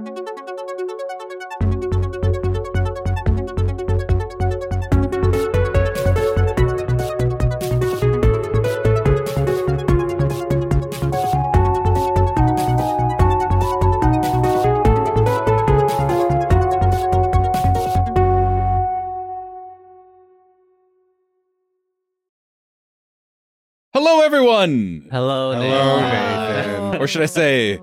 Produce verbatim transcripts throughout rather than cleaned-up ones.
Hello, everyone! Hello, Hello, Nathan. Nathan. Or should I say,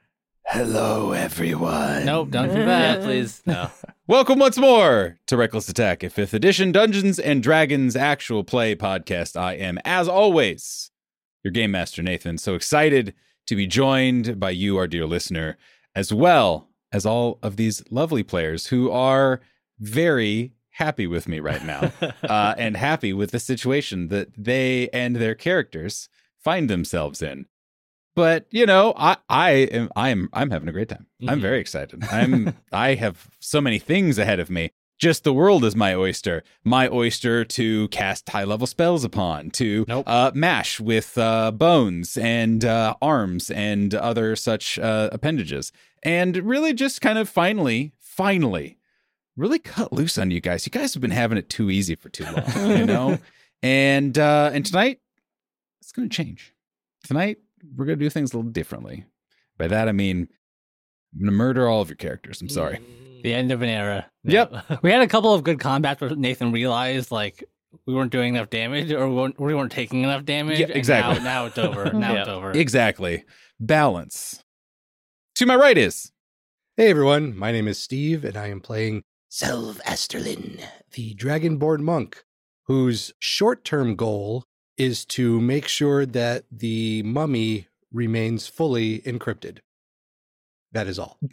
hello, everyone. Nope, don't do that, please. No. Welcome once more to Reckless Attack, a fifth edition Dungeons and Dragons actual play podcast. I am, as always, your Game Master, Nathan. So excited to be joined by you, our dear listener, as well as all of these lovely players who are very happy with me right now uh, and happy with the situation that they and their characters find themselves in. But, you know, I, I am, I am, I'm having a great time. Mm-hmm. I'm very excited. I'm, I have so many things ahead of me. Just the world is my oyster, my oyster to cast high level spells upon, to nope. uh, mash with uh, bones and uh, arms and other such uh, appendages. And really just kind of finally, finally, really cut loose on you guys. You guys have been having it too easy for too long, you know? and uh, and tonight, it's going to change. Tonight, we're going to do things a little differently. By that, I mean, I'm going to murder all of your characters. I'm sorry. The end of an era. Yep. No. We had a couple of good combats where Nathan realized, like, we weren't doing enough damage or we weren't, we weren't taking enough damage. Yeah, exactly. Now, now it's over. Now Yeah. it's over. Exactly. Balance. To my right is... Hey everyone, my name is Steve, and I am playing Selv Asterlin, the Dragonborn monk, whose short-term goal is to make sure that the mummy remains fully encrypted. That is all.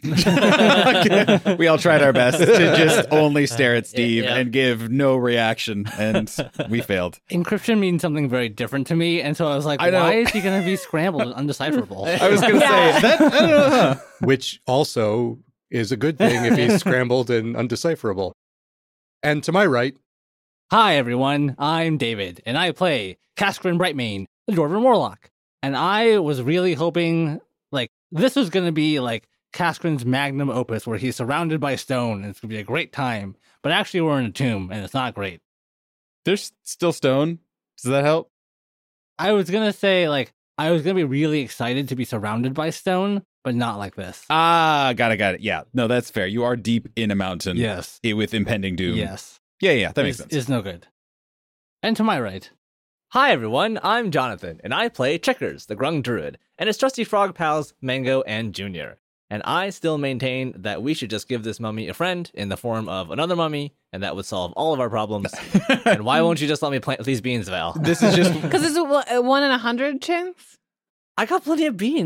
Okay. We all tried our best to just only stare at Steve Yeah. and give no reaction, and we failed. Encryption means something very different to me, and so I was like, I know. why is he going to be scrambled and undecipherable? I was going to Yeah. say, that, I don't know. Huh? Which also is a good thing if he's scrambled and undecipherable. And to my right, Hi, everyone. I'm David, and I play Cascarin Brightmane, the Dwarven Warlock. And I was really hoping, like, this was going to be, like, Cascarin's magnum opus, where he's surrounded by stone, and it's going to be a great time. But actually, we're in a tomb, and it's not great. There's still stone. Does that help? I was going to say, like, I was going to be really excited to be surrounded by stone, but not like this. Ah, got it, got it. Yeah, no, that's fair. You are deep in a mountain Yes. i- with impending doom. Yes. Yeah, yeah, that makes It's- sense. It's no good. And to my right, Hi everyone, I'm Jonathan, and I play Checkers, the Grung Druid, and his trusty frog pals, Mango and Junior. And I still maintain that we should just give this mummy a friend in the form of another mummy, and that would solve all of our problems. And why won't you just let me plant these beans, Val? This is just... Because it's a, one- a one in a hundred chance. I got plenty of beans.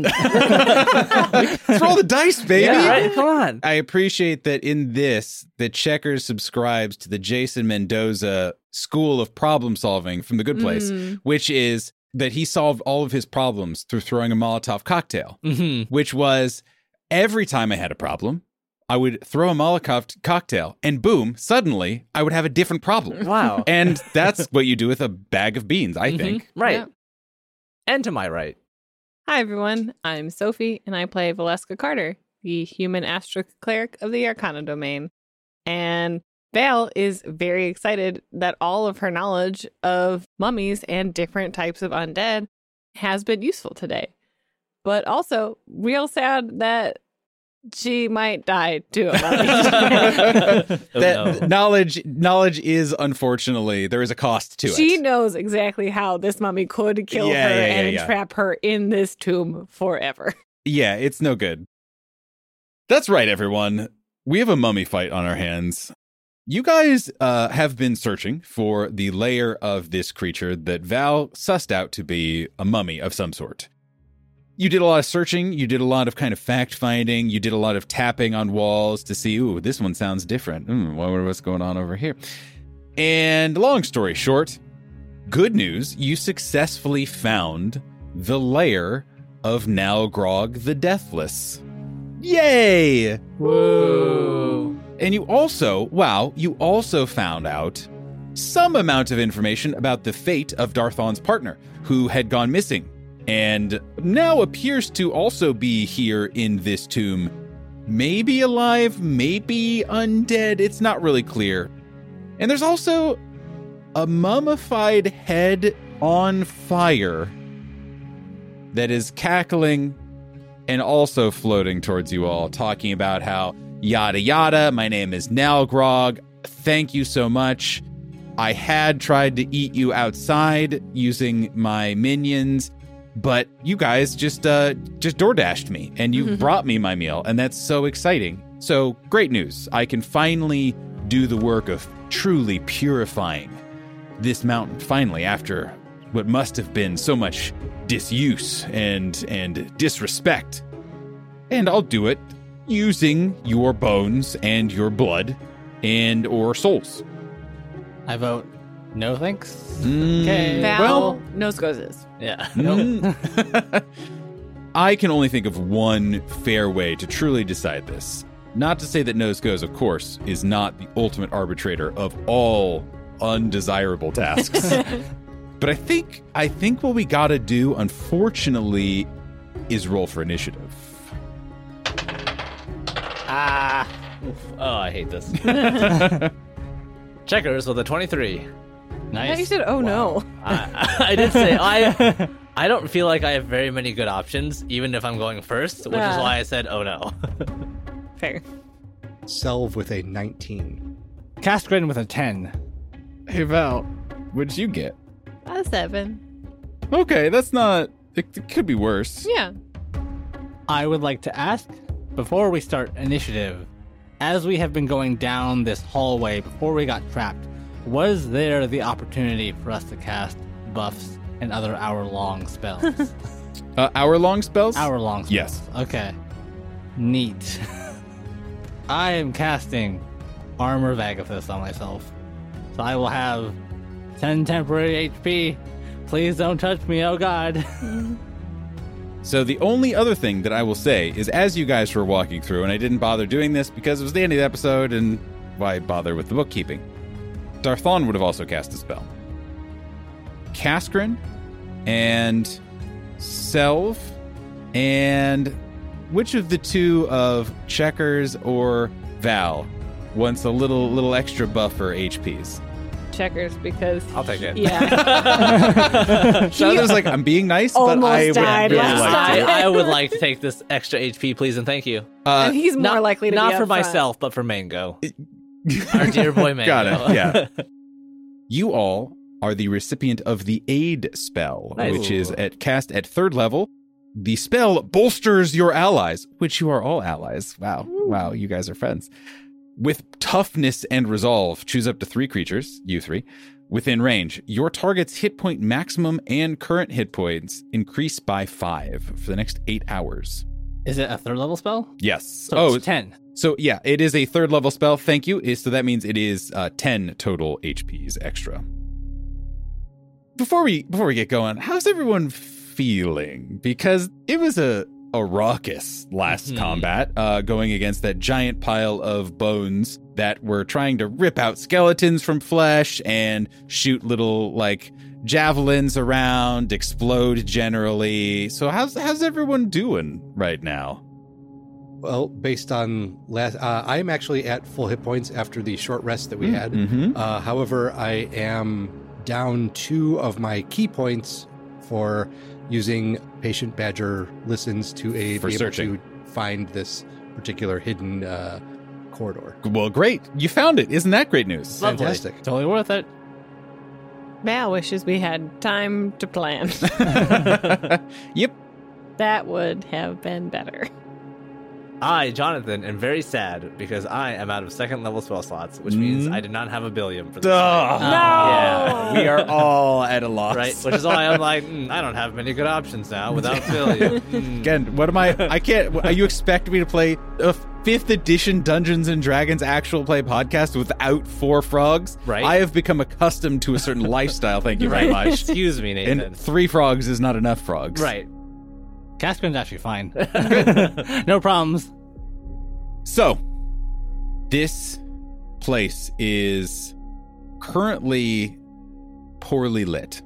Let's roll the dice, baby. Yeah, right? Come on. I appreciate that in this, that Checkers subscribes to the Jason Mendoza school of problem solving from The Good Place, Mm. which is that he solved all of his problems through throwing a Molotov cocktail, Mm-hmm. which was every time I had a problem, I would throw a Molotov cocktail and boom, suddenly I would have a different problem. Wow. And that's what you do with a bag of beans, I Mhm. think. Right. Yeah. And to my right. Hi, everyone. I'm Sophie, and I play Valeska Carter, the human astral cleric of the Arcana domain. And Val is very excited that all of her knowledge of mummies and different types of undead has been useful today. But also, real sad that she might die to a mummy. Oh, That no. knowledge knowledge is, unfortunately, there is a cost to She it. knows exactly how this mummy could kill Yeah, her yeah, yeah, and yeah. entrap her in this tomb forever. Yeah, it's no good. That's right, everyone. We have a mummy fight on our hands. You guys uh, have been searching for the lair of this creature that Val sussed out to be a mummy of some sort. You did a lot of searching. You did a lot of kind of fact-finding. You did a lot of tapping on walls to see, ooh, this one sounds different. Hmm, what- what's going on over here? And long story short, good news, you successfully found the lair of Nalgrog the Deathless. Yay! whoa. And you also, wow, you also found out some amount of information about the fate of Darthon's partner, who had gone missing, and now appears to also be here in this tomb maybe alive, maybe undead. It's not really clear. And there's also a mummified head on fire that is cackling and also floating towards you all, talking about how yada yada, my name is Nalgrog. Thank you so much. I had tried to eat you outside using my minions, but you guys just uh, just DoorDashed me, and you brought me my meal, and that's so exciting. So, great news. I can finally do the work of truly purifying this mountain, finally, after what must have been so much disuse and and disrespect. And I'll do it using your bones and your blood and or souls. I vote no thanks. Mm, Okay. Val well- nose goes. Yeah. Mm. I can only think of one fair way to truly decide this. Not to say that nose goes, of course, is not the ultimate arbitrator of all undesirable tasks. But I think I think what we gotta do, unfortunately, is roll for initiative. Ah. Oof. Oh, I hate this. Checkers with a twenty-three. I thought you Nice. said, oh no. I, I did say I. I don't feel like I have very many good options, even if I'm going first, which is Ah. why I said, "Oh no." Fair. Selv with a nineteen. Kaskrin with a ten. Hey Val, what did you get? A seven. Okay, that's not. It, it could be worse. Yeah. I would like to ask, before we start initiative, as we have been going down this hallway before we got trapped, was there the opportunity for us to cast buffs and other hour-long spells? Uh, hour-long spells? Hour-long spells. Yes. Okay. Neat. I am casting Armor of Agathis on myself. So I will have ten temporary H P. Please don't touch me, oh god. So the only other thing that I will say is, as you guys were walking through, and I didn't bother doing this because it was the end of the episode, and why bother with the bookkeeping? Darthon would have also cast a spell. Kaskrin and Selv and which of the two of Checkers or Val wants a little little extra buffer H Ps? Checkers, because I'll take it. yeah. Shadow's like, I'm being nice, but almost I would died really last like I, time. I would like to take this extra H P, please, and thank you. Uh, and he's more not likely to not be for up front. myself, but for Mango, our dear boy Mango. Got it, yeah. You all are the recipient of the Aid spell, Nice. which is at cast at third level. The spell bolsters your allies, which you are all allies. Wow. Wow, you guys are friends. With toughness and resolve, choose up to three creatures, you three, within range. Your target's hit point maximum and current hit points increase by five for the next eight hours. Is it a third level spell? Yes. So oh, it's ten. so yeah, it is a third level spell. Thank you. Is So that means it is uh, ten total H Ps extra. Before we before we get going, how's everyone feeling? Because it was a a raucous last Mhm. combat, uh, going against that giant pile of bones that were trying to rip out skeletons from flesh and shoot little like javelins around, explode generally. So how's how's everyone doing right now? Well, based on last, uh, I am actually at full hit points after the short rest that we had. Mm-hmm. Uh, however, I am down two of my key points for using Patient Badger Listens to aid For be able searching. to find this particular hidden uh, corridor. Well, great. You found it. Isn't that great news? Lovely. Fantastic. Totally worth it. Val wishes we had time to plan. Yep. That would have been better. I, Jonathan, am very sad because I am out of second level spell slots, which means Mm. I did not have a billion for this Duh. fight. No! Yeah. We are all at a loss. Right, which is why I'm like, mm, I don't have many good options now without billion. Mm. Again, what am I? I can't. You expect me to play a fifth edition Dungeons and Dragons actual play podcast without four frogs? Right. I have become accustomed to a certain lifestyle. Thank you very much. Excuse me, Nathan. And three frogs is not enough frogs. Right. Kaskrin's actually fine. No problems. So, this place is currently poorly lit.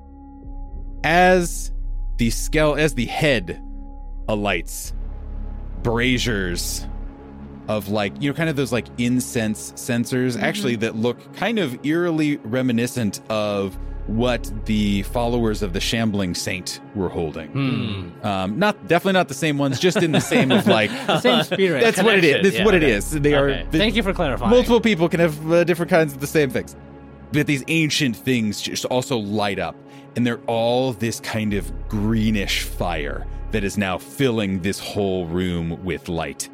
As the skele- as the head alights, braziers of like, you know, kind of those like incense sensors, Mm-hmm. actually, that look kind of eerily reminiscent of what the followers of the Shambling Saint were holding. Hmm. Um, not definitely not the same ones, just in the same of like The same spirit. that's what it is. Connection, That's yeah, what okay. it is. They Okay. are Thank you for clarifying. multiple people can have uh, different kinds of the same things, but these ancient things just also light up, and they're all this kind of greenish fire that is now filling this whole room with light.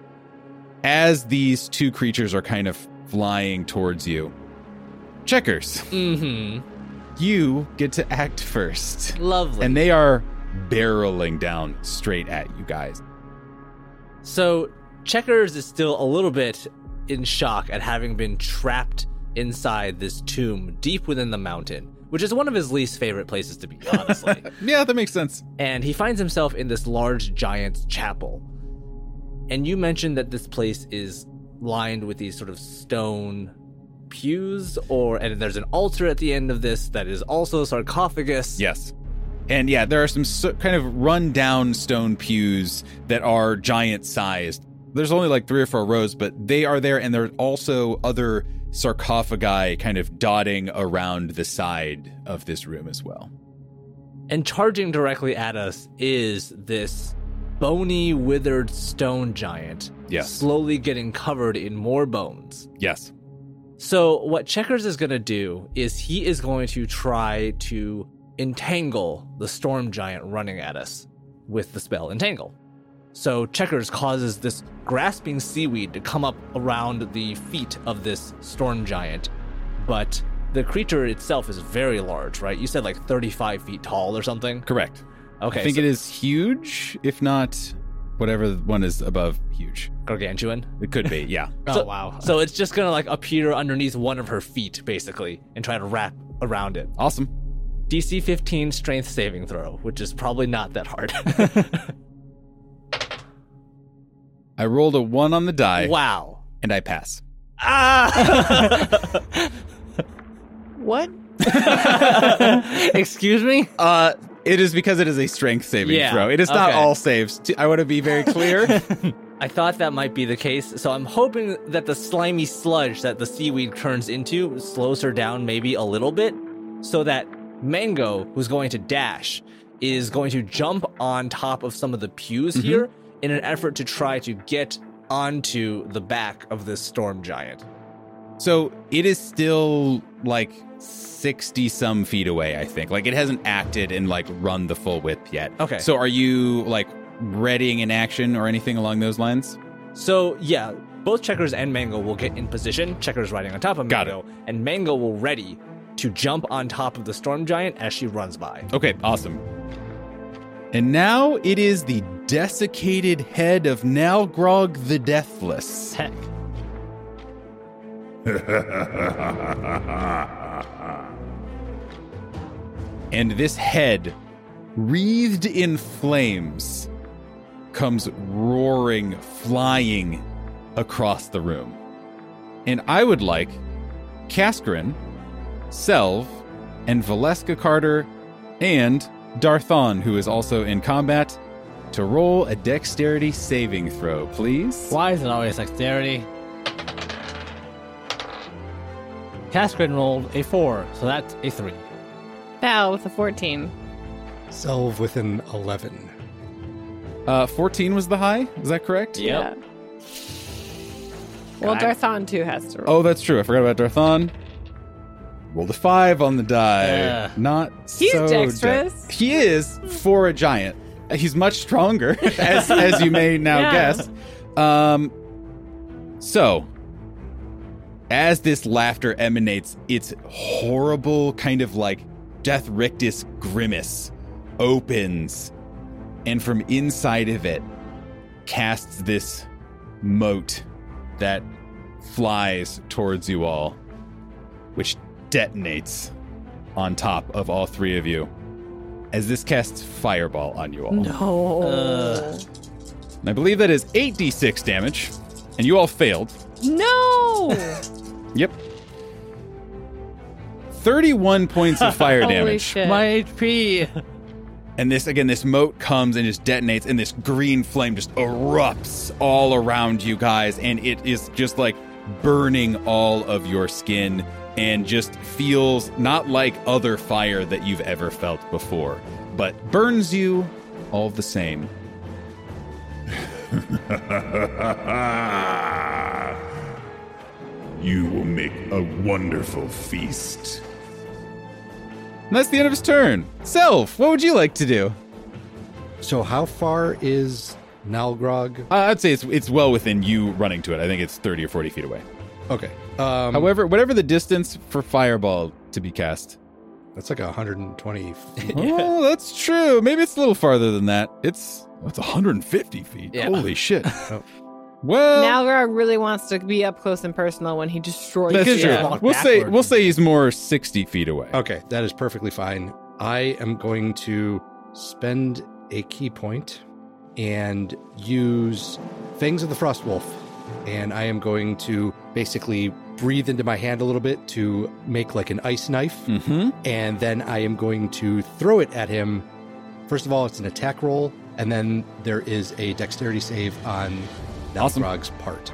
As these two creatures are kind of flying towards you, Checkers, Mm-hmm. you get to act first. Lovely. And they are barreling down straight at you guys. So Checkers is still a little bit in shock at having been trapped inside this tomb deep within the mountain, which is one of his least favorite places to be, honestly. Yeah, that makes sense. And he finds himself in this large giant chapel. And you mentioned that this place is lined with these sort of stone pews, or and there's an altar at the end of this that is also a sarcophagus. Yes. And yeah, there are some so, kind of run-down stone pews that are giant-sized. There's only like three or four rows, but they are there, and there are also other sarcophagi kind of dotting around the side of this room as well. And charging directly at us is this bony, withered stone giant, Yes. slowly getting covered in more bones. Yes. So what Checkers is going to do is he is going to try to entangle the storm giant running at us with the spell Entangle. So Checkers causes this grasping seaweed to come up around the feet of this storm giant, but the creature itself is very large, right? You said like thirty-five feet tall or something? Correct. Okay, I think so it is huge, if not whatever one is above huge. gargantuan. It could be, yeah. Oh, So- wow. So it's just gonna like appear underneath one of her feet, basically, and try to wrap around it. Awesome. D C fifteen strength saving throw, which is probably not that hard. I rolled a one on the die, Wow. and I pass. Ah! What? Excuse me? Uh, it is because it is a strength saving Yeah, throw. It is not okay. all saves. T- I want to be very clear. I thought that might be the case, so I'm hoping that the slimy sludge that the seaweed turns into slows her down maybe a little bit, so that Mango, who's going to dash, is going to jump on top of some of the pews Mm-hmm. here in an effort to try to get onto the back of this storm giant. So it is still like sixty some feet away, I think. Like it hasn't acted and like run the full width yet. Okay. So are you like readying an action or anything along those lines? So, yeah, both Checkers and Mango will get in position. Checkers riding on top of Got Mango, and Mango will ready to jump on top of the storm giant as she runs by. Okay, awesome. And now it is the desiccated head of Nalgrog the Deathless. Heck. And this head, wreathed in flames, comes roaring, flying across the room. And I would like Kaskarin, Selv, and Valeska Carter, and Darthon, who is also in combat, to roll a dexterity saving throw, please. Why is it always dexterity? Kaskrin rolled a four, so that's a three. Val with a fourteen. Selv with an eleven. Uh, fourteen was the high, is that correct? Yep. Yeah. Well, God. Darthon too has to roll. Oh, that's true. I forgot about Darthon. Rolled a five on the die. Yeah. Not He's so dexterous. de- he is for a giant. He's much stronger, as as you may now Yeah. guess. Um. So, as this laughter emanates, its horrible kind of like Death Rictus grimace opens, and from inside of it casts this mote that flies towards you all, which detonates on top of all three of you as this casts fireball on you all. No. Uh. And I believe that is eight d six damage, and you all failed. No. Yep. thirty-one points of fire Holy damage. shit. My H P. And this, again, this mote comes and just detonates, and this green flame just erupts all around you guys, and it is just like burning all of your skin and just feels not like other fire that you've ever felt before, but burns you all the same. You will make a wonderful feast. And that's the end of his turn. Self, what would you like to do? So how far is Nalgrog? Uh, I'd say it's it's well within you running to it. I think it's thirty or forty feet away. Okay. Um, However, whatever the distance for Fireball to be cast. that's like one hundred twenty feet. Oh, that's true. Maybe it's a little farther than that. It's it's one hundred fifty feet. Yeah. Holy shit. Oh. Well, Nalgrog really wants to be up close and personal when he destroys that's you. true. Yeah. We'll say Backwards. we'll say he's more sixty feet away. Okay, that is perfectly fine. I am going to spend a key point and use Fangs of the Frost Wolf. And I am going to basically breathe into my hand a little bit to make like an ice knife. Mm-hmm. And then I am going to throw it at him. First of all, it's an attack roll. And then there is a dexterity save on Awesome. Nalgrog's part.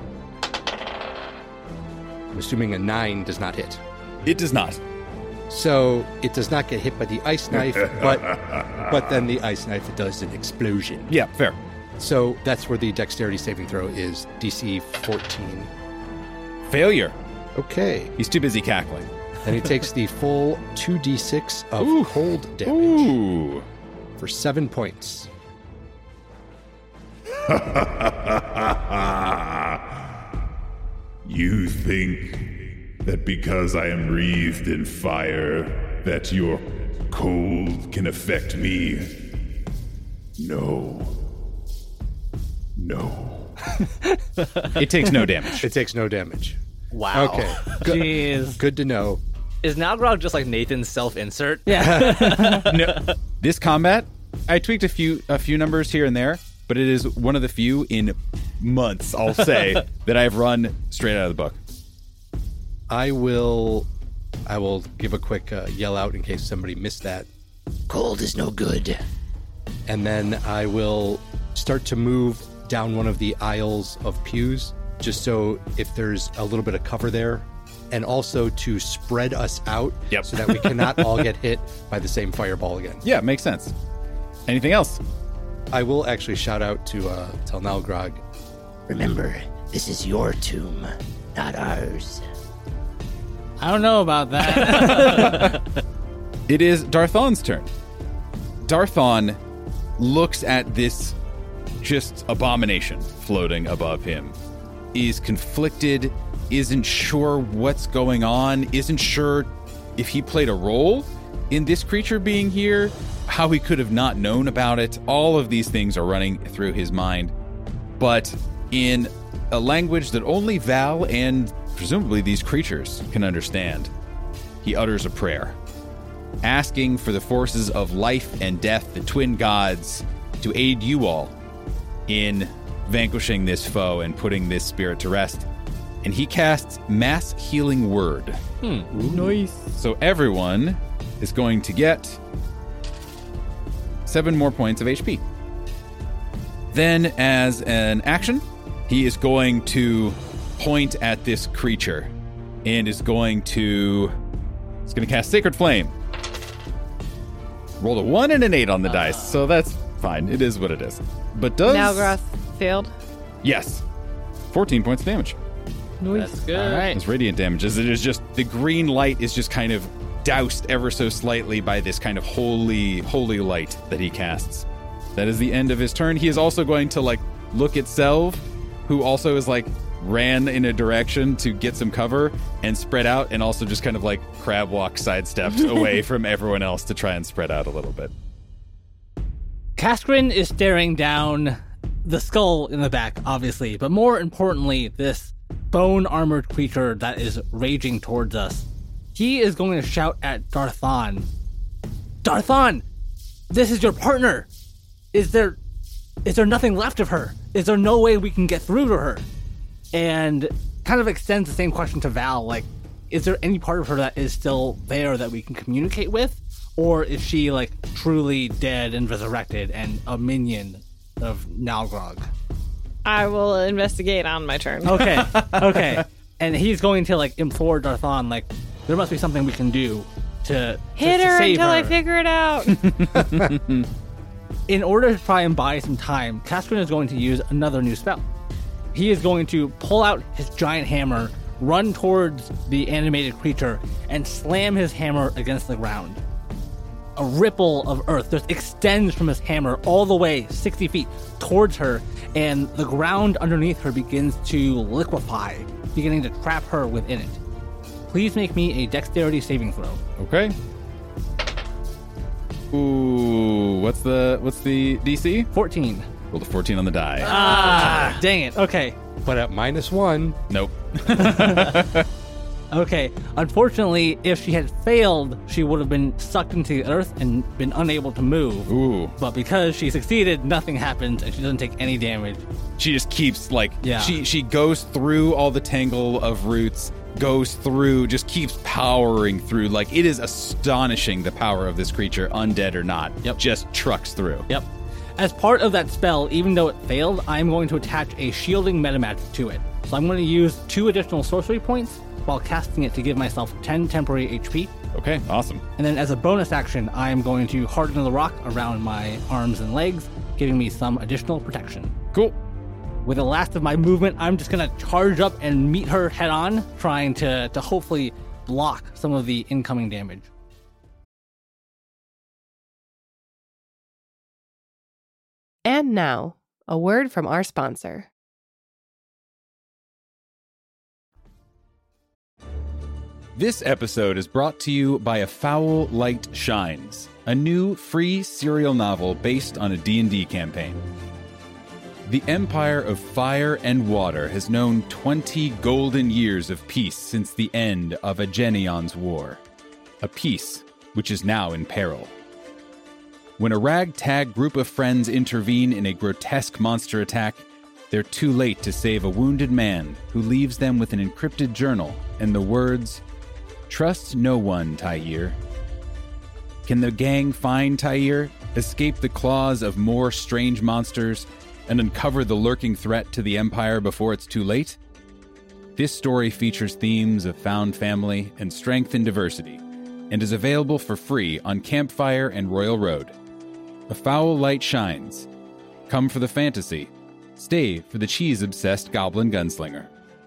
I'm assuming a nine does not hit. It does not. So it does not get hit by the ice knife, but but then the ice knife, it does an explosion. Yeah, fair. So that's where the dexterity saving throw is D C fourteen. Failure. Okay. He's too busy cackling. Then he takes the full two d six of Ooh. cold damage Ooh. for seven points. You think that because I am wreathed in fire, that your cold can affect me? No. No. It takes no damage. It takes no damage. Wow. Okay. Good, Jeez. good to know. Is Nalgrog just like Nathan's self-insert? Yeah. No. This combat, I tweaked a few a few numbers here and there, but it is one of the few in months, I'll say, that I've run straight out of the book. I will I will give a quick uh, yell out in case somebody missed that. Cold is no good. And then I will start to move down one of the aisles of pews, just so if there's a little bit of cover there, and also to spread us out Yep. so that we cannot all get hit by the same fireball again. Yeah, makes sense. Anything else? I will actually shout out to uh, tell Nalgrog, Remember, this is your tomb, not ours. I don't know about that. It is Darthon's turn. Darthon looks at this just abomination floating above him, is conflicted, isn't sure what's going on, isn't sure if he played a role in this creature being here, how he could have not known about it. All of these things are running through his mind. But in a language that only Val and presumably these creatures can understand, he utters a prayer, asking for the forces of life and death, the twin gods, to aid you all in vanquishing this foe and putting this spirit to rest. And he casts Mass Healing Word. Nice. So everyone is going to get seven more points of H P. Then, as an action, he is going to point at this creature and is going to... He's going to cast Sacred Flame. Rolled a one and an eight on the dice, so that's fine. It is what it is. But does... Nalgroth failed. Yes. fourteen points of damage. Nice. That's good. All right. It's radiant damage. As it is just... The green light is just kind of doused ever so slightly by this kind of holy, holy light that he casts. That is the end of his turn. He is also going to, like, look at Selv, who also is, like, ran in a direction to get some cover and spread out, and also just kind of, like, crab walk sidestepped away from everyone else to try and spread out a little bit. Kaskrin is staring down the skull in the back, obviously, but more importantly, this bone-armored creature that is raging towards us. He is going to shout at Darthon. Darthon! This is your partner! Is there... Is there nothing left of her? Is there no way we can get through to her? And kind of extends the same question to Val, like, is there any part of her that is still there that we can communicate with? or is she like truly dead and resurrected and a minion of Nalgrog? I will investigate on my turn. Okay, okay. And he's going to like implore Darthon, like, there must be something we can do to Hit to, to her save until her. I figure it out. In order to try and buy some time, Kaskrin is going to use another new spell. He is going to pull out his giant hammer, run towards the animated creature, and slam his hammer against the ground. A ripple of earth just extends from his hammer all the way sixty feet towards her, and the ground underneath her begins to liquefy, beginning to trap her within it. Please make me a dexterity saving throw. Okay. Ooh, what's the what's the D C? fourteen. Rolled a fourteen on the die. Ah, dang it. Okay. But at minus one, Nope. Okay. Unfortunately, if she had failed, she would have been sucked into the earth and been unable to move. Ooh. But because she succeeded, nothing happens and she doesn't take any damage. She just keeps like Yeah. she she goes through all the tangle of roots, goes through, just keeps powering through. Like, it is astonishing the power of this creature, undead or not. Yep. Just trucks through. Yep. As part of that spell, even though it failed, I'm going to attach a shielding metamagic to it. So I'm going to use two additional sorcery points while casting it to give myself ten temporary H P. Okay, awesome. And then as a bonus action, I am going to harden the rock around my arms and legs, giving me some additional protection. Cool. With the last of my movement, I'm just going to charge up and meet her head on, trying to, to hopefully block some of the incoming damage. And now, a word from our sponsor. This episode is brought to you by A Foul Light Shines, a new free serial novel based on a D and D campaign. The Empire of Fire and Water has known twenty golden years of peace since the end of Agenion's War, a peace which is now in peril. When a ragtag group of friends intervene in a grotesque monster attack, they're too late to save a wounded man who leaves them with an encrypted journal and the words, "Trust no one, Tyir." Can the gang find Tyir, escape the claws of more strange monsters, and uncover the lurking threat to the Empire before it's too late? This story features themes of found family and strength and diversity, and is available for free on Campfire and Royal Road. A Foul Light Shines. Come for the fantasy. Stay for the cheese-obsessed goblin gunslinger.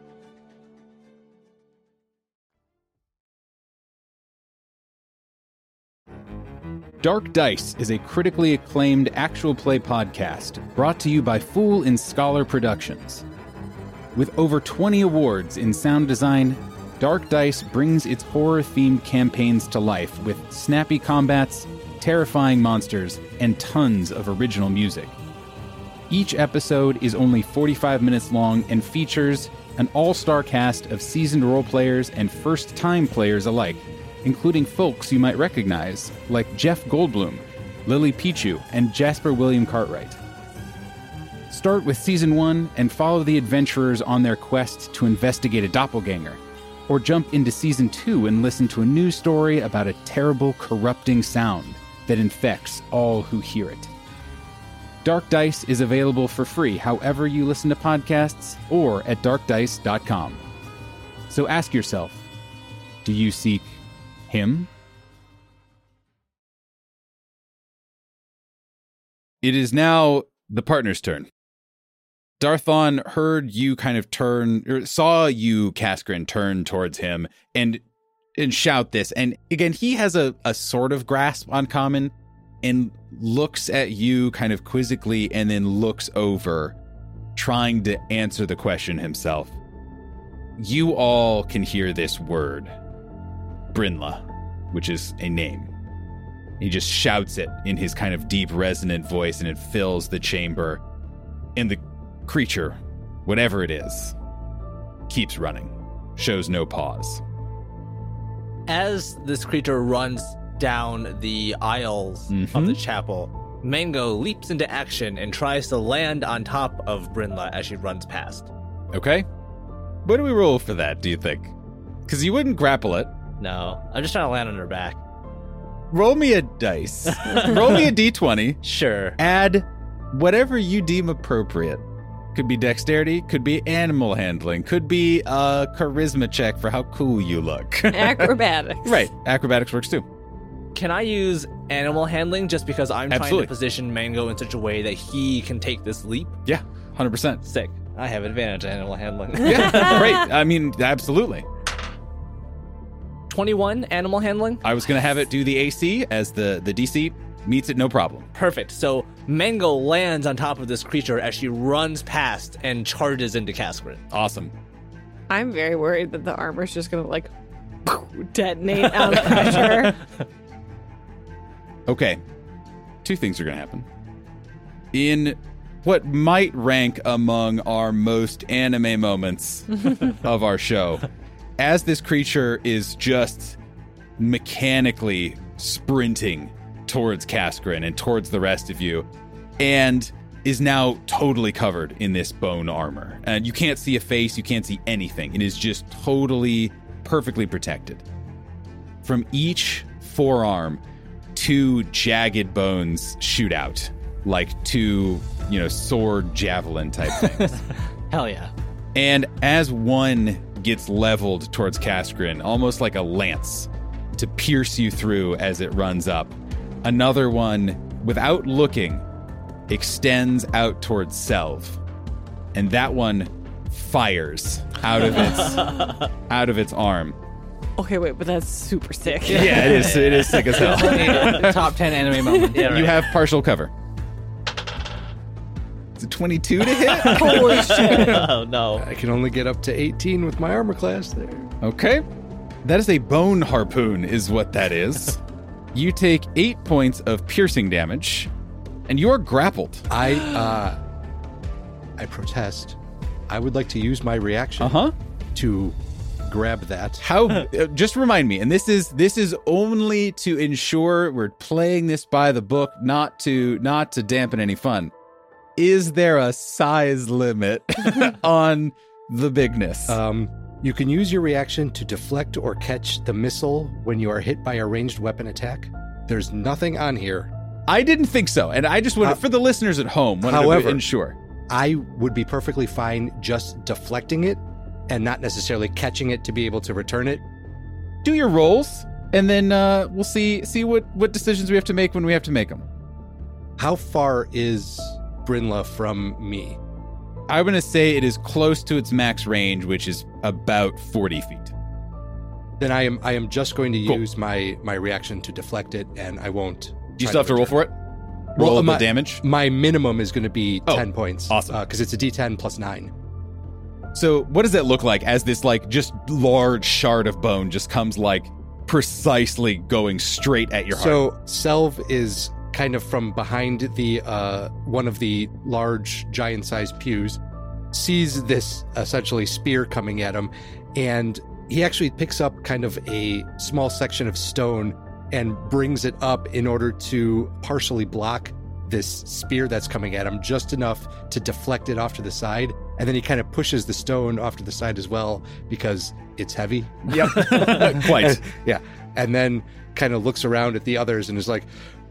Dark Dice is a critically acclaimed actual play podcast brought to you by Fool and Scholar Productions. With over twenty awards in sound design, Dark Dice brings its horror-themed campaigns to life with snappy combats, terrifying monsters, and tons of original music. Each episode is only forty-five minutes long and features an all-star cast of seasoned role players and first-time players alike, including folks you might recognize, like Jeff Goldblum, Lily Pichu, and Jasper William Cartwright. Start with Season one and follow the adventurers on their quest to investigate a doppelganger, or jump into Season two and listen to a new story about a terrible, corrupting sound that infects all who hear it. Dark Dice is available for free however you listen to podcasts or at dark dice dot com. So ask yourself, do you seek him? It is now the partner's turn. Darthon heard you kind of turn, or saw you, Kaskrin, turn towards him and and shout this. And again, he has a, a sort of grasp on common and looks at you kind of quizzically and then looks over, trying to answer the question himself. You all can hear this word, Brynla, which is a name. He just shouts it in his kind of deep, resonant voice, and it fills the chamber. And the creature, whatever it is, keeps running, shows no pause. As this creature runs down the aisles Mhm. of the chapel, Mango leaps into action and tries to land on top of Brynla as she runs past. Okay? What do we roll for that, do you think? Because you wouldn't grapple it. No, I'm just trying to land on her back. roll me a dice. Roll me a d twenty. Sure. Add whatever you deem appropriate. Could be dexterity, could be animal handling, could be a charisma check for how cool you look. Acrobatics. Right. Acrobatics works too. Can I use animal handling just because I'm Absolutely. trying to position Mango in such a way that he can take this leap? Yeah, one hundred percent. Sick. I have advantage in animal handling. Yeah, great. I mean, absolutely. twenty-one animal handling? I was going to have it do the A C as the, the D C meets it no problem. Perfect. So Mango lands on top of this creature as she runs past and charges into Kaskrin. Awesome. I'm very worried that the armor's just going to like detonate out of pressure. Okay. Two things are going to happen. In what might rank among our most anime moments of our show, as this creature is just mechanically sprinting towards Kaskrin and towards the rest of you, and is now totally covered in this bone armor. And you can't see a face, you can't see anything. It is just totally, perfectly protected. From each forearm, two jagged bones shoot out, like two, you know, sword javelin type things. Hell yeah. And as one gets leveled towards Kaskrin, almost like a lance, to pierce you through as it runs up, another one, without looking, extends out towards Selv. And that one fires out of its out of its arm. Okay, wait, but that's super sick. Yeah, it is. It is sick as hell. Top ten anime moment. Yeah, right. You have partial cover. It's a twenty-two to hit. Holy shit. Oh, no. I can only get up to eighteen with my armor class there. Okay. That is a bone harpoon, is what that is. You take eight points of piercing damage, and you're grappled. I, uh, I protest. I would like to use my reaction Uh-huh. to grab that. How? uh, just remind me, and this is this is only to ensure we're playing this by the book, not to not to dampen any fun. Is there a size limit on the bigness? Um, you can use your reaction to deflect or catch the missile when you are hit by a ranged weapon attack. There's nothing on here. I didn't think so, and I just wanted, Uh, for the listeners at home, wanted however- to ensure. I would be perfectly fine just deflecting it and not necessarily catching it to be able to return it. Do your rolls, and then uh, we'll see see what, what decisions we have to make when we have to make them. How far is Brynla from me? I'm going to say it is close to its max range, which is about forty feet. Then I am I am just going to Cool. use my, my reaction to deflect it, and I won't. Do you try still have to roll return for it? Roll Well, the my- damage? My minimum is going to be Oh, ten points. awesome. Because it's a D ten plus nine. So what does that look like as this like just large shard of bone just comes like precisely going straight at your heart? So Selv is kind of from behind the uh, one of the large giant-sized pews, sees this essentially spear coming at him, and he actually picks up kind of a small section of stone and brings it up in order to partially block this spear that's coming at him, just enough to deflect it off to the side. And then he kind of pushes the stone off to the side as well because it's heavy. Yep. Quite. Yeah. And then kind of looks around at the others and is like,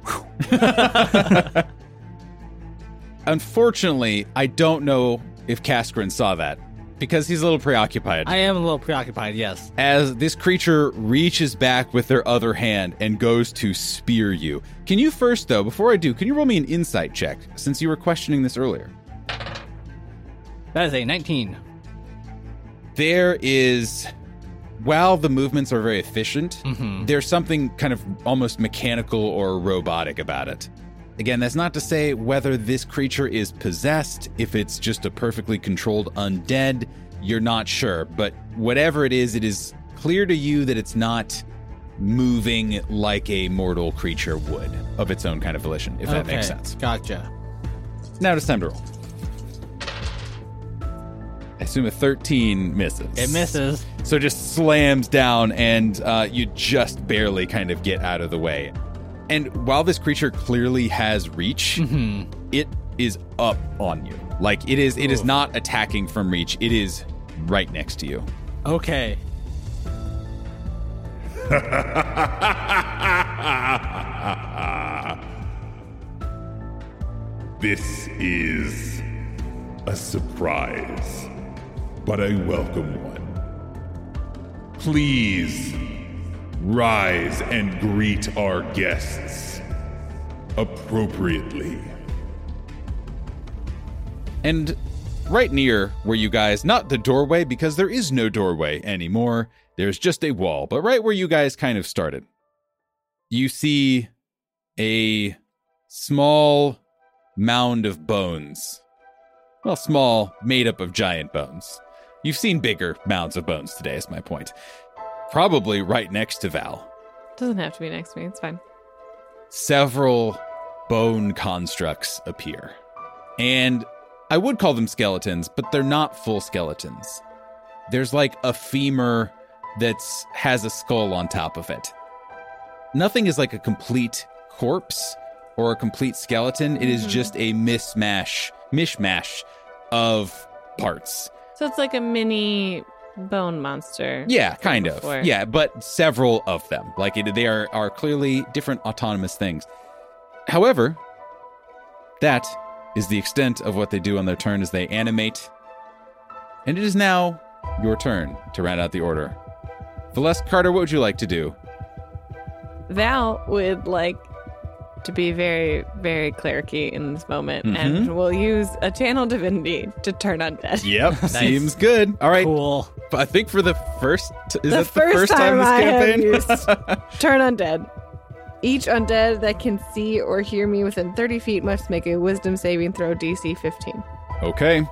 Unfortunately, I don't know if Kaskrin saw that because he's a little preoccupied. I am a little preoccupied, yes. As this creature reaches back with their other hand and goes to spear you. Can you first, though, before I do, can you roll me an insight check since you were questioning this earlier? That is a nineteen. There is, while the movements are very efficient, Mhm. there's something kind of almost mechanical or robotic about it. Again, that's not to say whether this creature is possessed, if it's just a perfectly controlled undead, you're not sure. But whatever it is, it is clear to you that it's not moving like a mortal creature would of its own kind of volition, if that makes Okay, sense. Gotcha. Now it's time to roll. I assume a thirteen misses. It misses. So it just slams down, and uh, you just barely kind of get out of the way. And while this creature clearly has reach, Mhm. it is up on you. Like it is, it is Oof. not attacking from reach. It is right next to you. Okay. This is a surprise, but a welcome one. Please rise and greet our guests appropriately. And right near where you guys, not the doorway, because there is no doorway anymore, there's just a wall, but right where you guys kind of started, you see a small mound of bones. Well, small, made up of giant bones. You've seen bigger mounds of bones today, is my point. Probably right next to Val. Doesn't have to be next to me. It's fine. Several bone constructs appear. And I would call them skeletons, but they're not full skeletons. There's like a femur that's has a skull on top of it. Nothing is like a complete corpse or a complete skeleton. It is just a mismash, mishmash of parts. So it's like a mini bone monster. Yeah, kind of. Before. Yeah, but several of them. Like it, they are, are clearly different autonomous things. However, that is the extent of what they do on their turn as they animate. And it is now your turn to round out the order. Valeska Carter, what would you like to do? Val would like to be very, very clericy in this moment, Mhm. and will use a channel divinity to turn undead. Yep, seems good. All right. Cool. I think for the first, is The that the first first time, time this I have campaign? used- Turn undead. Each undead that can see or hear me within thirty feet must make a wisdom saving throw D C fifteen. Okay.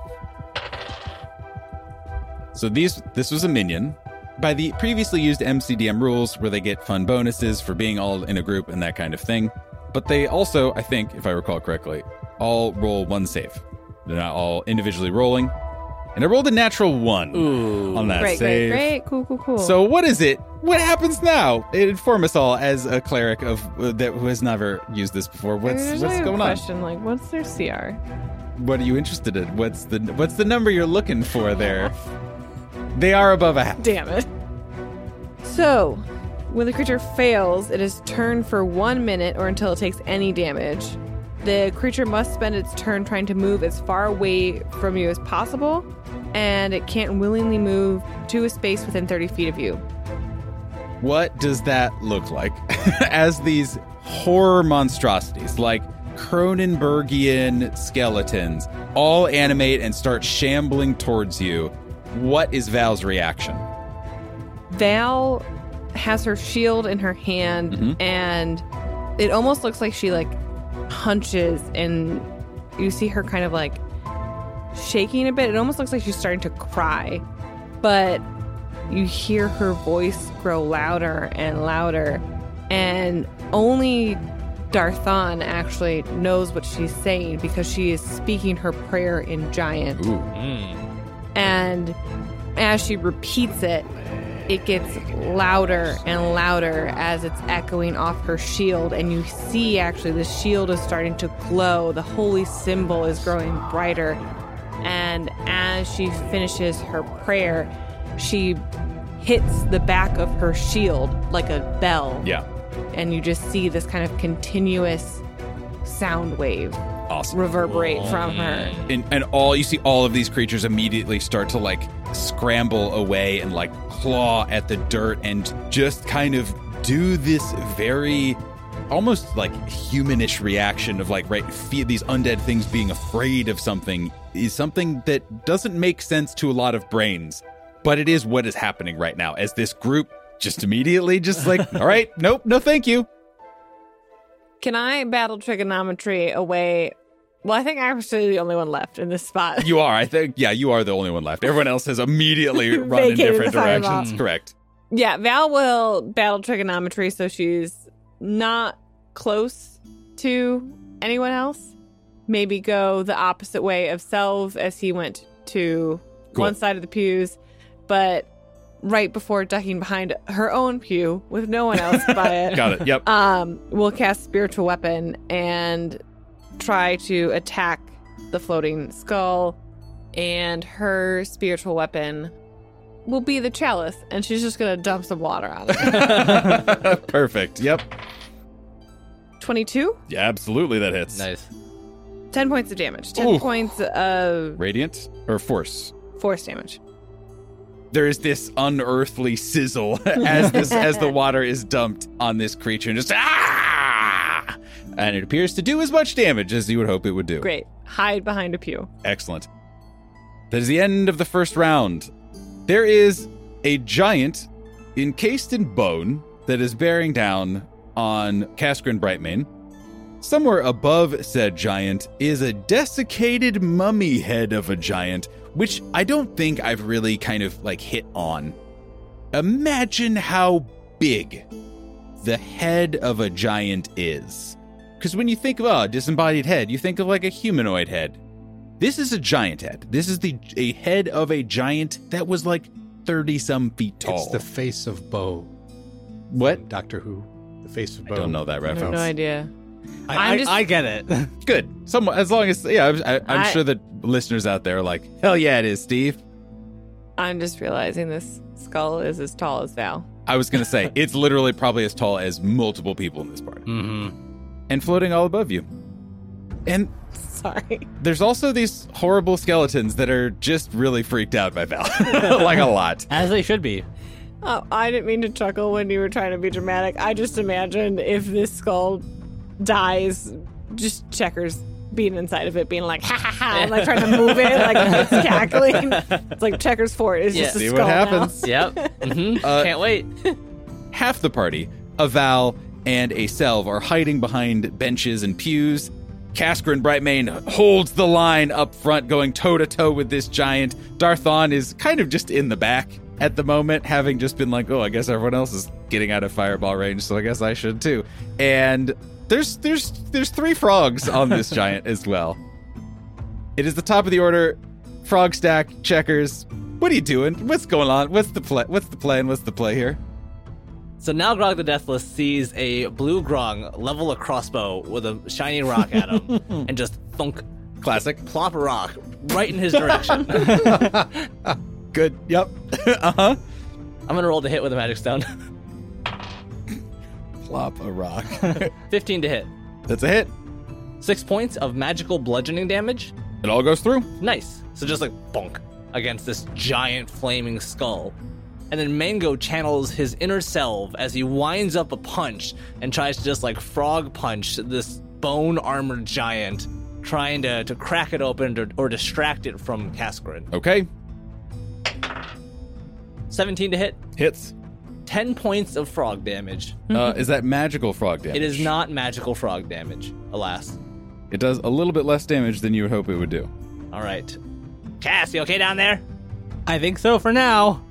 So these this was a minion. By the previously used M C D M rules where they get fun bonuses for being all in a group and that kind of thing. But they also, I think, if I recall correctly, all roll one save. They're not all individually rolling. And I rolled a natural one Ooh. on that Great, save. great, great. Cool, cool, cool. So what is it? What happens now? Inform us all as a cleric of uh, that who has never used this before. What's There's what's like a going on? question, like, what's their C R? What are you interested in? What's the what's the number you're looking for there? They are above a half. Damn it. So, when the creature fails, it is turned for one minute or until it takes any damage. The creature must spend its turn trying to move as far away from you as possible, and it can't willingly move to a space within thirty feet of you. What does that look like? As these horror monstrosities, like Cronenbergian skeletons, all animate and start shambling towards you, what is Val's reaction? Val has her shield in her hand, Mhm. and it almost looks like she like hunches, and you see her kind of like shaking a bit. It almost looks like she's starting to cry, but you hear her voice grow louder and louder, and only Darthon actually knows what she's saying because she is speaking her prayer in Giant. Ooh. And as she repeats it, it gets louder and louder as it's echoing off her shield. And you see actually the shield is starting to glow. The holy symbol is growing brighter. And as she finishes her prayer, she hits the back of her shield like a bell. Yeah. And you just see this kind of continuous sound wave Awesome. reverberate from her. And, and all you see all of these creatures immediately start to like scramble away and like claw at the dirt and just kind of do this very almost like humanish reaction of like, right, fe- these undead things being afraid of something is something that doesn't make sense to a lot of brains, but it is what is happening right now as this group just immediately just like, all right, nope, no thank you. Can I battle trigonometry away? Well, I think I'm actually the only one left in this spot. You are, I think, yeah, you are the only one left. Everyone else has immediately run in Vacated different the fireball. directions. Correct. Yeah, Val will battle trigonometry so she's not close to anyone else. Maybe go the opposite way of Selv as he went to Cool. one side of the pews, but right before ducking behind her own pew with no one else by it. Got it. Yep. Um, we'll cast Spiritual Weapon and try to attack the floating skull. And her spiritual weapon will be the chalice, and she's just going to dump some water on it. Perfect. Yep. twenty-two? Yeah, absolutely that hits. Nice. ten points of damage. ten Ooh. points of Radiant or force? force damage. There is this unearthly sizzle as this as the water is dumped on this creature, and just ah! And it appears to do as much damage as you would hope it would do. Great. Hide behind a pew. Excellent. That is the end of the first round. There is a giant encased in bone that is bearing down on Cascarin Brightmane. Somewhere above said giant is a desiccated mummy head of a giant, which I don't think I've really kind of like hit on. Imagine how big the head of a giant is. Because when you think of a oh, disembodied head, you think of like a humanoid head. This is a giant head. This is the a head of a giant that was like thirty some feet tall. It's the face of Bo. What? from Doctor Who. The face of I Bo. don't know that I have reference. no idea. I, I'm I, just- I get it. Good. Some, as long as, yeah, I, I, I'm I- sure that listeners out there are like, hell yeah, it is, Steve. I'm just realizing this skull is as tall as Val. I was going to say, it's literally probably as tall as multiple people in this party. Mm-hmm. And floating all above you. And Sorry. there's also these horrible skeletons that are just really freaked out by Val. Like a lot. As they should be. Oh, I didn't mean to chuckle when you were trying to be dramatic. I just imagined if this skull dies, just Checkers being inside of it, being like, ha ha ha, and like trying to move it, like it's cackling. It's like Checkers Fort is Yeah. just a See skull what happens. Yep. Mm-hmm. Uh, Can't wait. Half the party, a Val and a Selv, are hiding behind benches and pews. Cascarin Brightmane holds the line up front, going toe-to-toe with this giant. Darthon is kind of just in the back at the moment, having just been like, oh, I guess everyone else is getting out of fireball range, so I guess I should too. And there's there's there's three frogs on this giant as well. It is the top of the order. Frog stack, Checkers. What are you doing? What's going on? What's the play? What's the plan? What's the play here? So now Grog the Deathless sees a blue Grong level a crossbow with a shiny rock at him and just thunk, Classic. plop a rock right in his direction. Good. Yep. uh-huh. I'm going to roll to hit with a magic stone. Plop a rock. fifteen to hit. That's a hit. Six points of magical bludgeoning damage. It all goes through. Nice. So just like bonk against this giant flaming skull. And then Mango channels his inner self as he winds up a punch and tries to just like frog punch this bone armored giant, trying to, to crack it open or, or distract it from Cascarin. Okay. seventeen to hit. Hits. ten points of frog damage. Uh, is that magical frog damage? It is not magical frog damage, alas. It does a little bit less damage than you would hope it would do. All right. Cass, you okay down there? I think so for now.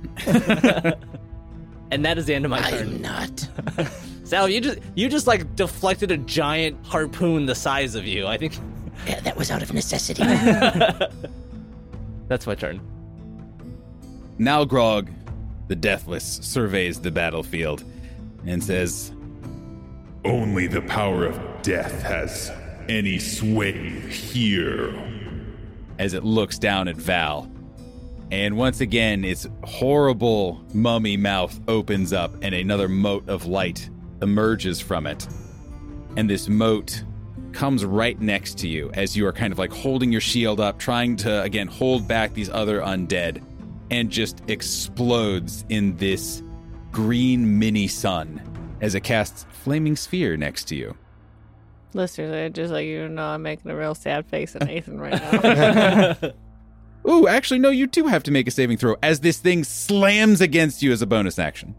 And that is the end of my I turn. am not. Sal, you just you just like deflected a giant harpoon the size of you. I think Yeah, that was out of necessity. that's my turn. Now Grog, the Deathless, surveys the battlefield and says, Only the power of death has any sway here. as it looks down at Val. And once again, its horrible mummy mouth opens up and another mote of light emerges from it. And this mote comes right next to you as you are kind of like holding your shield up, trying to, again, hold back these other undead, and just explodes in this green mini sun as it casts Flaming Sphere next to you. Listeners, I just like you to know I'm making a real sad face at Nathan right now. Ooh, actually, no, you do have to make a saving throw as this thing slams against you as a bonus action.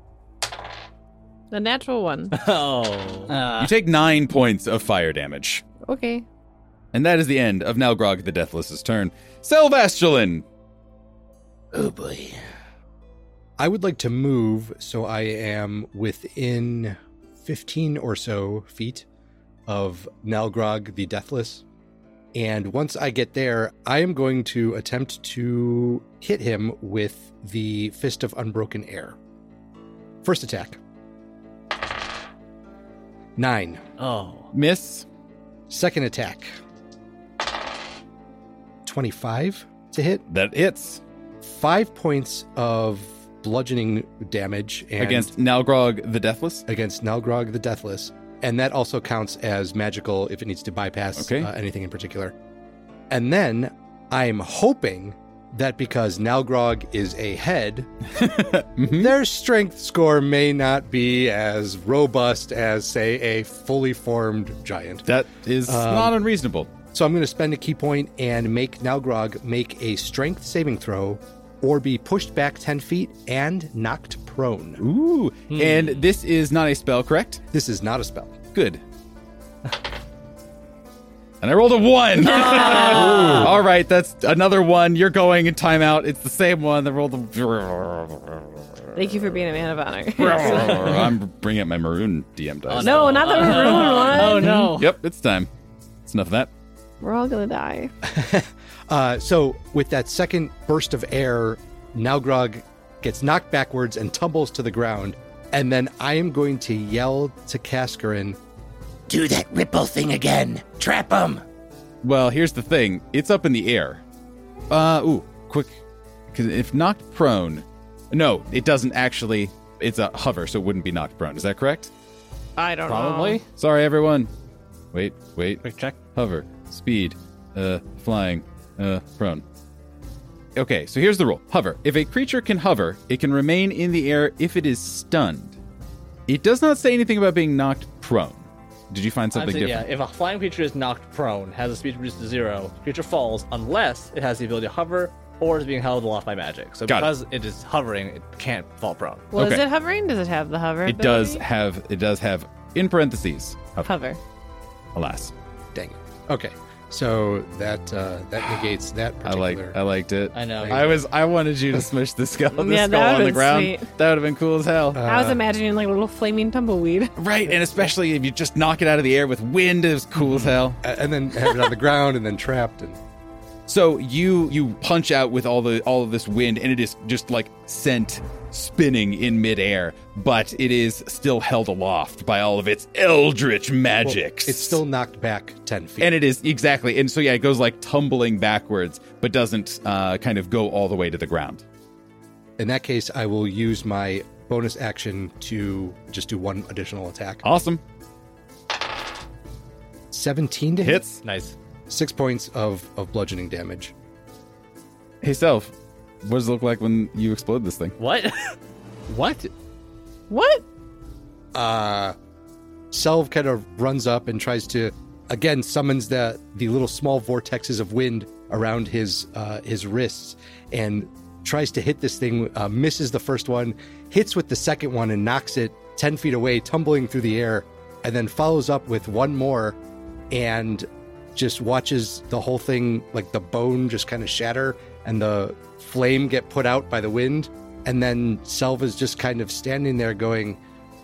The natural one. Oh. Uh, You take nine points of fire damage. Okay. And that is the end of Nalgrog the Deathless's turn. Selvastulin! Oh boy. I would like to move so I am within fifteen or so feet of Nalgrog the Deathless. And once I get there, I am going to attempt to hit him with the Fist of Unbroken Air. First attack. Nine. Oh. Miss. Second attack. twenty-five to hit. That hits. Five points of bludgeoning damage and Against Nalgrog the Deathless. against Nalgrog the Deathless. and that also counts as magical if it needs to bypass Okay. uh, anything in particular. And then I'm hoping that because Nalgrog is a head, Mhm. their strength score may not be as robust as, say, a fully formed giant. That is Um, not unreasonable. So I'm going to spend a key point and make Nalgrog make a strength saving throw or be pushed back ten feet and knocked prone. Ooh. And this is not a spell, correct? This is not a spell. Good. And I rolled a one. All right, that's another one. You're going in timeout. It's the same one that rolled the. Thank you for being a man of honor. I'm bringing up my maroon D M dice. No, not the maroon one. Oh no. Yep, it's time. It's enough of that. We're all gonna die. Uh, so with that second burst of air, Nalgrog gets knocked backwards and tumbles to the ground. And then I am going to yell to Cascarin, Do that ripple thing again. Trap him. Well, here's the thing. It's up in the air. Uh, ooh, quick. Because if knocked prone, no, it doesn't actually. It's a hover, so it wouldn't be knocked prone. Is that correct? I don't Probably. know. Sorry, everyone. Wait, wait. Quick check. Hover, speed, uh, flying, uh, prone. Okay, so here's the rule. Hover. If a creature can hover, it can remain in the air if it is stunned. It does not say anything about being knocked prone. Did you find something Honestly, different? yeah, if a flying creature is knocked prone, has a speed reduced to zero, creature falls unless it has the ability to hover or is being held aloft by magic. So Got it. because it is hovering, it can't fall prone. Was Okay. it hovering? Does it have the hover? It does ability? have, it does have, in parentheses, hover, hover. alas. dang it. Okay, so that uh, that negates that I particular. like, I liked it. I know. I was, I wanted you to smush the skull, the Yeah, skull that on the would've ground. been sweet. That would have been cool as hell. I was imagining like a little flaming tumbleweed. Right, and especially if you just knock it out of the air with wind, it was cool as hell. A- and then have it on the ground and then trapped. And So you you punch out with all the all of this wind, and it is just like sent spinning in midair, but it is still held aloft by all of its eldritch magics. it's still knocked back ten feet. and it is exactly, and so yeah, it goes like tumbling backwards, but doesn't uh, kind of go all the way to the ground. In that case, I will use my bonus action to just do one additional attack. Awesome, seventeen to hit. hits. Nice. Six points of, of bludgeoning damage. Hey, Self, what does it look like when you explode this thing? What? What? What? Uh, Selv kind of runs up and tries to, again, summons the the little small vortexes of wind around his uh, his wrists and tries to hit this thing. Uh, misses the first one, hits with the second one and knocks it ten feet away, tumbling through the air, and then follows up with one more and just watches the whole thing, like the bone just kind of shatter and the flame get put out by the wind. And then Selva's just kind of standing there going,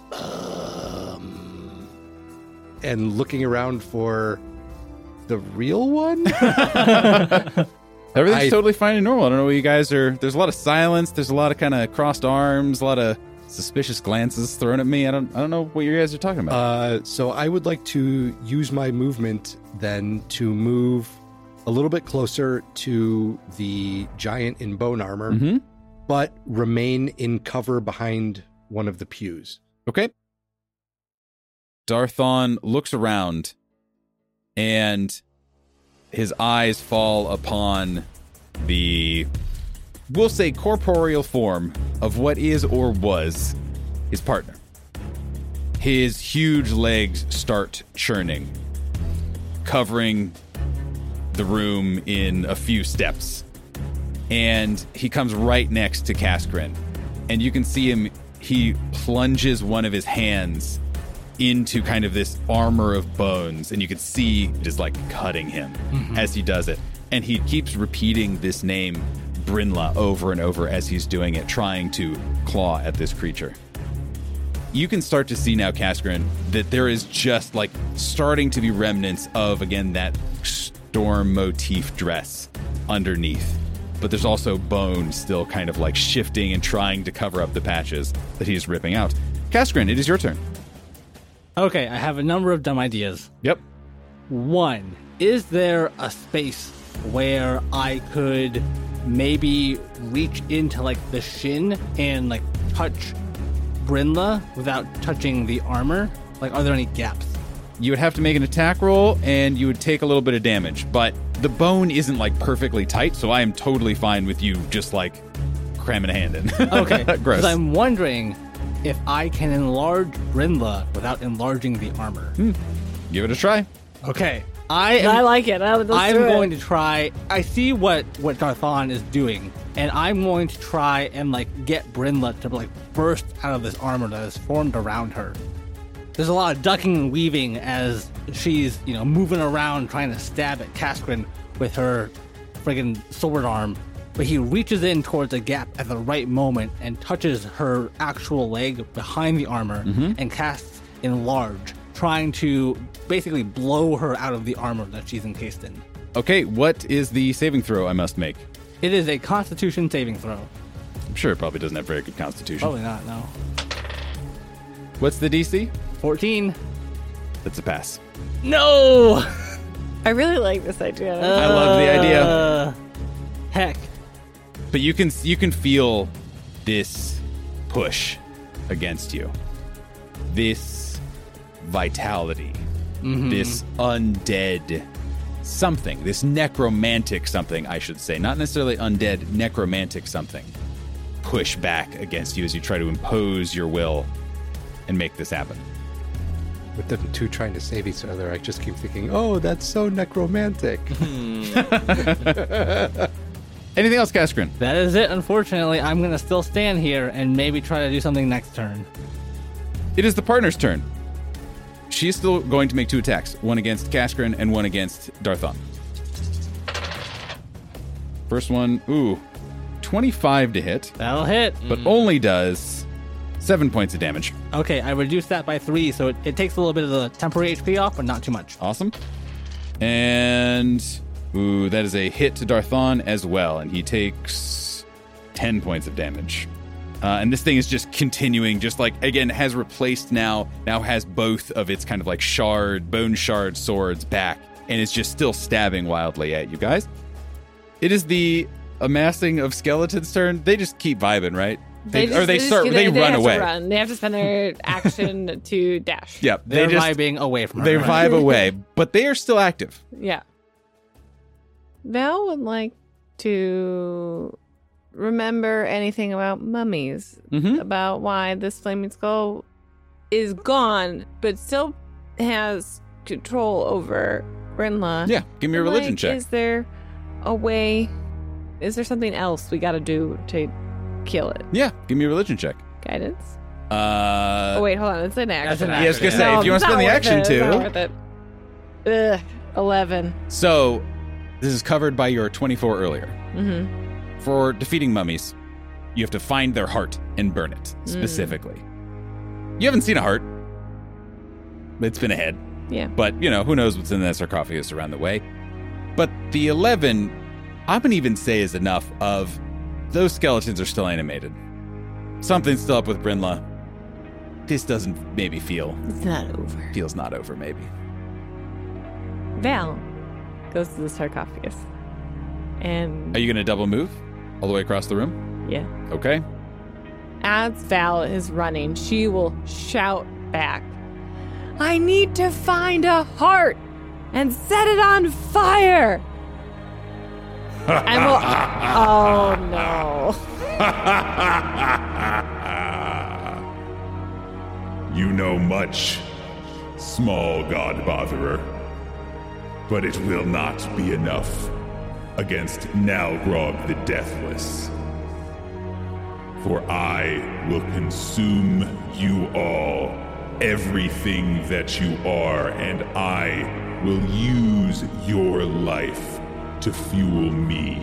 um, and looking around for the real one. Everything's I- totally fine and normal. I don't know what you guys are. There's a lot of silence. There's a lot of kind of crossed arms. A lot of suspicious glances thrown at me. I don't. I don't know what you guys are talking about. Uh, so I would like to use my movement then to move a little bit closer to the giant in bone armor, Mhm. but remain in cover behind one of the pews. Okay. Darthon looks around, and his eyes fall upon the, we'll say, corporeal form of what is or was his partner. His huge legs start churning, covering the room in a few steps. And he comes right next to Cascarin. And you can see him, he plunges one of his hands into kind of this armor of bones, and you can see it is like cutting him as he does it. And he keeps repeating this name, Brinla, over and over as he's doing it, trying to claw at this creature. You can start to see now, Cascarin, that there is just like starting to be remnants of, again, that storm motif dress underneath. But there's also bone still kind of like shifting and trying to cover up the patches that he's ripping out. Cascarin, it is your turn. Okay, I have a number of dumb ideas. Yep. One, is there a space where I could maybe reach into like the shin and like touch Brinla without touching the armor? Like, are there any gaps? You would have to make an attack roll, and you would take a little bit of damage. But the bone isn't, like, perfectly tight, so I am totally fine with you just, like, cramming a hand in. Okay. Gross. Because I'm wondering if I can enlarge Brindla without enlarging the armor. Hmm. Give it a try. Okay. I am, I like it. I, let's I'm do it. going to try. I see what, what Darthon is doing, and I'm going to try and, like, get Brindla to, like, burst out of this armor that is formed around her. There's a lot of ducking and weaving as she's, you know, moving around trying to stab at Kaskrin with her friggin' sword arm. But he reaches in towards a gap at the right moment and touches her actual leg behind the armor and casts Enlarge, trying to basically blow her out of the armor that she's encased in. Okay, what is the saving throw I must make? It is a Constitution saving throw. I'm sure it probably doesn't have very good constitution. Probably not, no. What's the D C? fourteen. That's a pass. No! I really like this idea. I love the idea. Uh, heck. But you can you can feel this push against you. This vitality. This undead something. This necromantic something, I should say. Not necessarily undead, necromantic something. Push back against you as you try to impose your will and make this happen. With them two trying to save each other, I just keep thinking, oh, that's so necromantic. Anything else, Kaskrin? That is it, unfortunately. I'm going to still stand here and maybe try to do something next turn. It is the partner's turn. She is still going to make two attacks, one against Kaskrin and one against Darthon. First one, ooh, twenty-five to hit, That'll hit. but only does seven points of damage. Okay, I reduced that by three, so it, it takes a little bit of the temporary H P off, but not too much. Awesome. And, ooh, that is a hit to Darthon as well, and he takes ten points of damage. Uh, and this thing is just continuing, just like, again, has replaced now, now has both of its kind of like shard, bone shard swords back, and is just still stabbing wildly at you guys. It is the amassing of skeletons' turn. They just keep vibing, right? They, just- or they just- start, they, they run have away. To run. They have to spend their action to dash. Yep, They're they just vibing away from her. they vibe away, but they are still active. Yeah. Val would like to remember anything about mummies, Mm-hmm. about why this flaming skull is gone, but still has control over Brindla. Yeah, give me a religion Like, check. Is there a way? Is there something else we got to do to kill it? Yeah, give me a religion check. Guidance. Uh, oh wait, hold on. It's an action. That's an yeah, I was gonna action. say, No, if you want it's to spend not the worth action it. It's not too. worth it. Ugh, eleven. So, this is covered by your twenty-four earlier. Mm-hmm. For defeating mummies, you have to find their heart and burn it, Mm. specifically. You haven't seen a heart. It's been a head. Yeah. But, you know, who knows what's in that sarcophagus around the way. But the eleven, I wouldn't even say is enough of those skeletons are still animated. Something's still up with Brindla. This doesn't maybe feel, It's not over. feels not over, maybe. Val goes to the sarcophagus. And Are you going to double move all the way across the room? yeah. Okay. As Val is running, she will shout back, I need to find a heart and set it on fire. And we'll, oh no. You know much, small god botherer, but it will not be enough against Nalgrog the Deathless. For I will consume you all, everything that you are, and I will use your life to fuel me.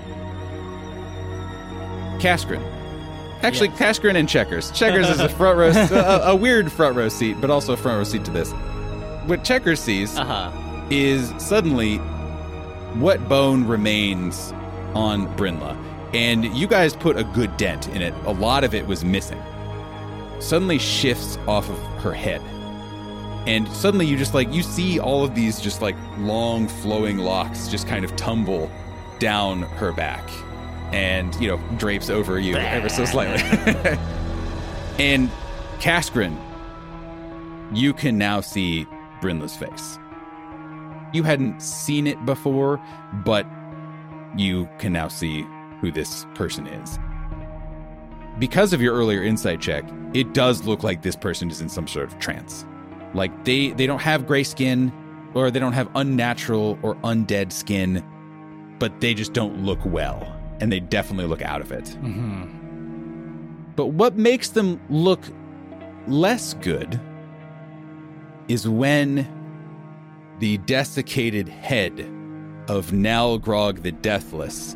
Kaskrin. Actually, Kaskrin and Checkers. Checkers is a front row, a, a weird front row seat, but also a front row seat to this. What Checkers sees Uh-huh. is suddenly what bone remains on Brindla. And you guys put a good dent in it. A lot of it was missing. Suddenly shifts off of her head. And suddenly you just like, you see all of these just like long flowing locks just kind of tumble down her back. And, you know, drapes over you ever so slightly. And Kaskrin, you can now see Brynla's face. You hadn't seen it before, but you can now see who this person is. Because of your earlier insight check, it does look like this person is in some sort of trance. Like they, they don't have gray skin, or they don't have unnatural or undead skin, but they just don't look well, and they definitely look out of it. Mm-hmm. But what makes them look less good is when the desiccated head of Nalgrog the Deathless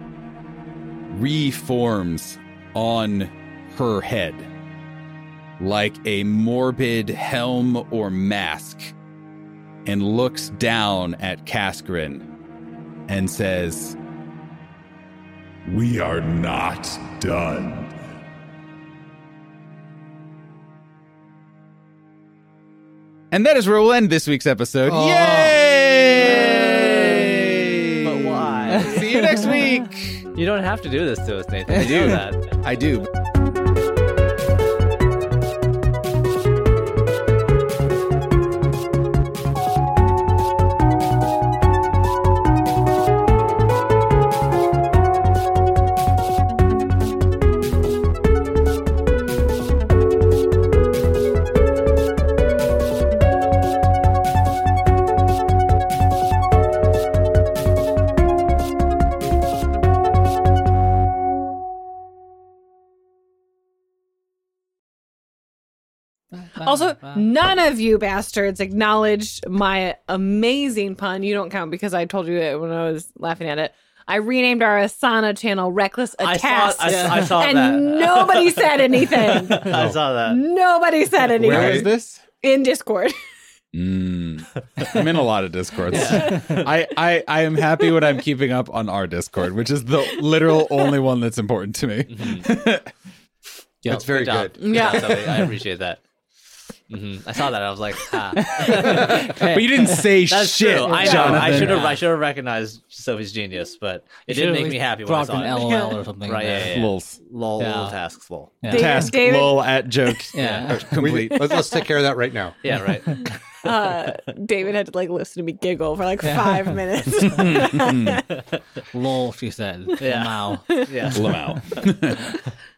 reforms on her head like a morbid helm or mask and looks down at Kaskrin and says, We are not done. And that is where we'll end this week's episode. Oh. Yay! But why? See you next week. You don't have to do this to us, Nathan. I do that. I do. Also, none of you bastards acknowledged my amazing pun. You don't count because I told you it when I was laughing at it. I renamed our Asana channel Reckless I Attack. saw, I, I saw and that. nobody said anything. I saw that. Nobody said anything. Where is this? In Discord. Mm. I'm in a lot of Discords. I, I, I am happy when I'm keeping up on our Discord, which is the literal only one that's important to me. Mm-hmm. Yeah, it's very job. good. Good Yeah. job, Sophie. I appreciate that. Mm-hmm. I saw that. I was like, ah. But you didn't say That's shit, true. I know. Jonathan. I should have. I should have recognized Sophie's genius, but it did make me happy when I dropped saw an it. L O L or something. Right, there. yeah, yeah. Lols. Lol, Yeah. lol tasks, lol. Yeah. David- Task David- lol at joke. Yeah. Complete. We, let's, let's take care of that right now. Yeah, right. Uh, David had to like listen to me giggle for like Yeah. five minutes. Lol, she said. Yeah. Wow. Yeah. Lamau.